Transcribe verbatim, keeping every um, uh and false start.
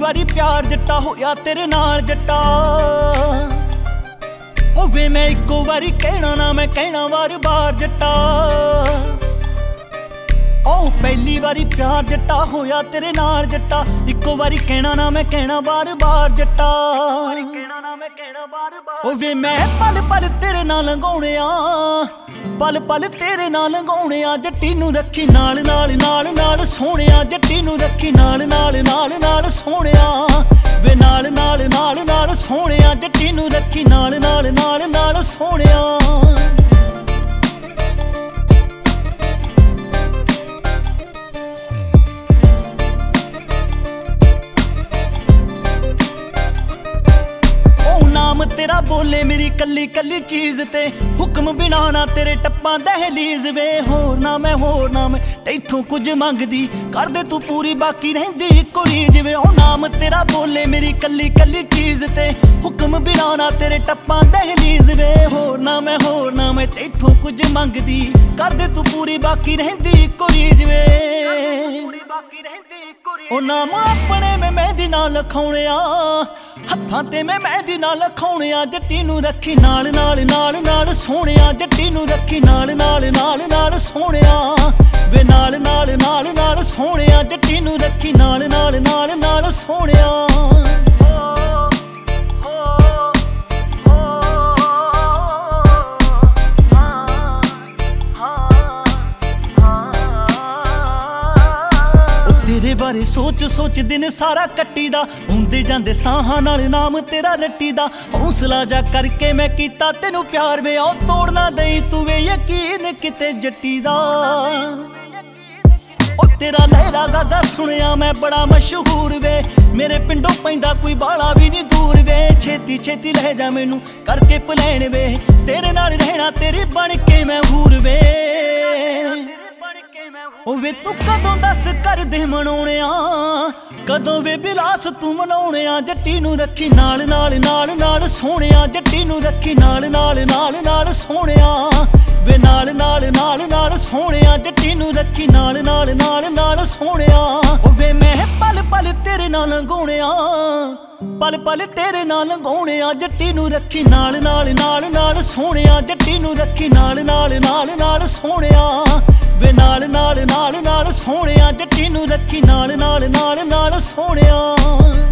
ਵਾਰੀ ਪਿਆਰ ਜੱਟਾ ਹੋਇਆ ਤੇਰੇ ਨਾਲ ਜੱਟਾ। ਓ ਵੇ ਮੈਂ ਇੱਕੋ ਵਾਰੀ ਕਹਿਣਾ ਨਾ ਮੈਂ ਕਹਿਣਾ ਵਾਰ ਬਾਰ ਜੱਟਾ। ਓ ਪਹਿਲੀ ਵਾਰੀ ਪਿਆਰ ਜੱਟਾ ਹੋਇਆ ਤੇਰੇ ਨਾਲ ਜੱਟਾ। ਇੱਕੋ ਵਾਰੀ ਕਹਿਣਾ ਨਾ ਮੈਂ ਕਹਿਣਾ ਬਾਰ ਬਾਰ ਜੱਟਾ। ਓ ਵੇ ਮੈਂ ਪਲ ਪਲ ਤੇਰੇ ਨਾਲ ਲੰਘਾਉਣਿਆ, ਪਲ ਪਲ ਤੇਰੇ ਨਾਲ ਲੰਘਾਉਣਿਆ। ਜੱਟੀ ਨੂੰ ਰੱਖੀ ਨਾਲ ਨਾਲ ਨਾਲ ਨਾਲ ਸੋਹਣਿਆ। ਜੱਟੀ ਨੂੰ ਰੱਖੀ ਨਾਲ ਨਾਲ ਨਾਲ ਨਾਲ ਸੋਹਣਿਆ। ਵੇ ਨਾਲ ਨਾਲ ਨਾਲ ਨਾਲ ਸੋਹਣਿਆ। ਜੱਟੀ ਨੂੰ ਰੱਖੀ ਨਾਲ ਨਾਲ ਨਾਲ ਨਾਲ ਸੋਹਣਿਆ। ਨਾਮ ਤੇਰਾ ਬੋਲੇ ਮੇਰੀ ਕੱਲੀ ਕੱਲੀ ਚੀਜ਼ ਤੇ, ਹੁਕਮ ਬਿਨਾ ਨਾ ਤੇਰੇ ਟੱਪਾਂ ਦਹਲੀਜ਼ ਵੇ। ਹੋਰ ਨਾ ਮੈਂ ਹੋਰ ਨਾ ਮੈਂ ਤੈਥੋਂ ਕੁਝ ਮੰਗਦੀ, ਕਰਦੇ ਤੂੰ ਪੂਰੀ ਬਾਕੀ ਰਹਿੰਦੀ ਇੱਕੋ ਰੀਝ ਵੇ। ਉਹ ਨਾਮ ਤੇਰਾ ਬੋਲੇ ਮੇਰੀ ਕੱਲੀ ਕੱਲੀ ਚੀਜ਼ ਤੇ, ਹੁਕਮ ਬਿਨਾ ਨਾ ਤੇਰੇ ਟੱਪਾਂ ਦਹਲੀਜ਼ ਵੇ। ਹੋਰ ਨਾ ਮੈਂ ਹੋਰ ਨਾ ਮੈਂ ਤੈਥੋਂ ਕੁਝ ਮੰਗਦੀ, ਕਰਦੇ ਤੂੰ ਪੂਰੀ ਬਾਕੀ ਰਹਿੰਦੀ ਇੱਕੋ ਰੀਝ ਵੇ। ਉਹ ਨਾਮ ਆਪਣੇ ਮੈਂ ਮਹਿੰਦੀ ਨਾਲ ਲਿਖਾਉਣਿਆ, ਹੱਥਾਂ ਤੇ ਮੈਂ ਮਹਿੰਦੀ ਨਾਲ ਲਿਖਾਉਣਿਆ। ਜੱਟੀ ਨੂੰ ਰੱਖੀ ਨਾਲ ਨਾਲ ਨਾਲ ਨਾਲ ਸੋਹਣਿਆ। ਜੱਟੀ ਨੂੰ ਰੱਖੀ ਨਾਲ ਨਾਲ ਨਾਲ ਨਾਲ ਸੋਹਣਿਆ। ਵੇ ਨਾਲ ਨਾਲ ਨਾਲ ਨਾਲ ਸੋਹਣਿਆ। ਜੱਟੀ ਨੂੰ ਰੱਖੀ ਨਾਲ ਨਾਲ ਨਾਲ ਨਾਲ ਸੋਹਣਿਆ। ਤੇਰੇ ਬਾਰੇ ਸੋਚ ਸੋਚ ਦਿਨ ਸਾਰਾ ਕੱਟੀ ਦਾ, ਹੁੰਦੇ ਜਾਂਦੇ ਸਾਹਾਂ ਨਾਲ ਨਾਮ ਤੇਰਾ ਰੱਟੀ ਦਾ। ਹੌਸਲਾ ਜਾ ਕਰਕੇ ਮੈਂ ਕੀਤਾ ਤੈਨੂੰ ਪਿਆਰ ਵੇ। ਉਹ ਤੋੜ ਨਾ ਦਈ ਤੂੰ ਵੇ ਯਕੀਨ ਕਿਤੇ ਜੱਟੀ ਦਾ। ਉਹ ਤੇਰਾ ਲਹਿਰਾ ਗਾਗਾ ਸੁਣਿਆ ਮੈਂ ਬੜਾ ਮਸ਼ਹੂਰ ਵੇ। ਮੇਰੇ ਪਿੰਡੋਂ ਪੈਂਦਾ ਕੋਈ ਬਾਲਾ ਵੀ ਨਹੀਂ ਦੂਰ ਵੇ। ਛੇਤੀ ਛੇਤੀ ਲੈ ਜਾ ਮੈਨੂੰ ਕਰਕੇ ਪਲੈਣ ਵੇ। ਤੇਰੇ ਨਾਲ ਰਹਿਣਾ ਤੇਰੀ ਬਣ ਕੇ ਮੈਂ ਹੂਰ ਵੇ। ਓ ਵੇ ਤੂੰ ਕਦੋਂ ਦੱਸ ਕਰਦੇ ਮਨਾਉਣਿਆ, ਕਦੋਂ ਵੇ ਬਿਲਾਸ ਤੂੰ ਮਨਾਉਣਿਆ। ਜੱਟੀ ਨੂੰ ਰੱਖੀ ਨਾਲ ਨਾਲ ਨਾਲ ਨਾਲ ਸੋਹਣਿਆ। ਜੱਟੀ ਨੂੰ ਰੱਖੀ ਨਾਲ ਨਾਲ ਨਾਲ ਨਾਲ ਸੋਹਣਿਆ। ਵੇ ਨਾਲ ਨਾਲ ਨਾਲ ਨਾਲ ਸੋਹਣਿਆ। ਜੱਟੀ ਨੂੰ ਰੱਖੀ ਨਾਲ ਨਾਲ ਨਾਲ ਨਾਲ ਸੋਹਣਿਆ। ਓ ਵੇ ਮੈਂ ਪਲ ਪਲ ਤੇਰੇ ਨਾਲ ਲੰਘਾਉਣਿਆ, ਪਲ ਪਲ ਤੇਰੇ ਨਾਲ ਲੰਘਾਉਣਿਆ। ਜੱਟੀ ਨੂੰ ਰੱਖੀ ਨਾਲ ਨਾਲ ਨਾਲ ਨਾਲ ਸੋਹਣਿਆ। ਜੱਟੀ ਨੂੰ ਰੱਖੀ ਨਾਲ ਨਾਲ ਨਾਲ ਨਾਲ ਸੋਹਣਿਆ। ਵੇ ਨਾਲ ਨਾਲ ਨਾਲ ਨਾਲ ਸੋਹਣਿਆ। ਜੱਟੀ ਨੂੰ ਰੱਖੀ ਨਾਲ ਨਾਲ ਨਾਲ ਨਾਲ ਸੋਹਣਿਆ।